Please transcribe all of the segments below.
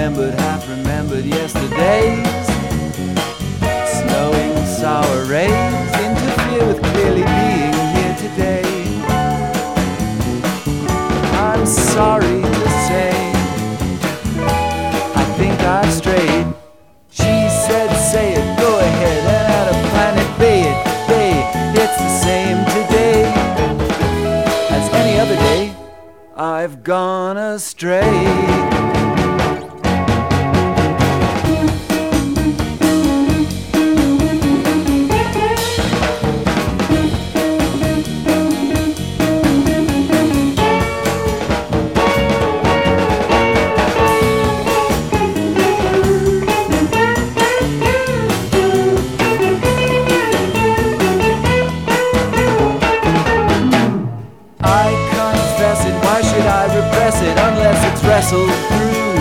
remembered, half remembered yesterdays. Snowing sour rays interfere with clearly being here today. I'm sorry to say, I think I've strayed. She said, say it, go ahead, and out of planet Bay it, Bay. It's the same today as any other day. I've gone astray. Unless it's wrestled through,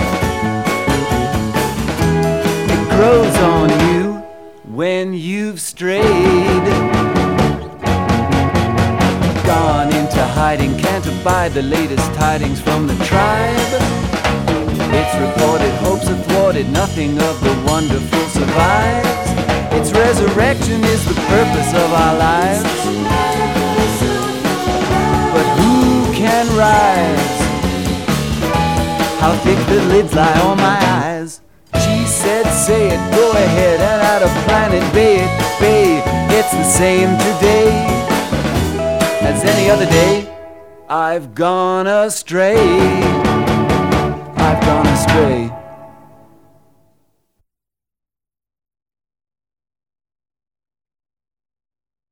it grows on you when you've strayed. Gone into hiding, can't abide the latest tidings from the tribe. It's reported, hopes are thwarted, nothing of the wonderful survives. Its resurrection is the purpose of our lives. But who can rise? How thick the lids lie on my eyes. She said, say it, go ahead, and out of planet Bay it, Bay. It's the same today as any other day. I've gone astray. I've gone astray.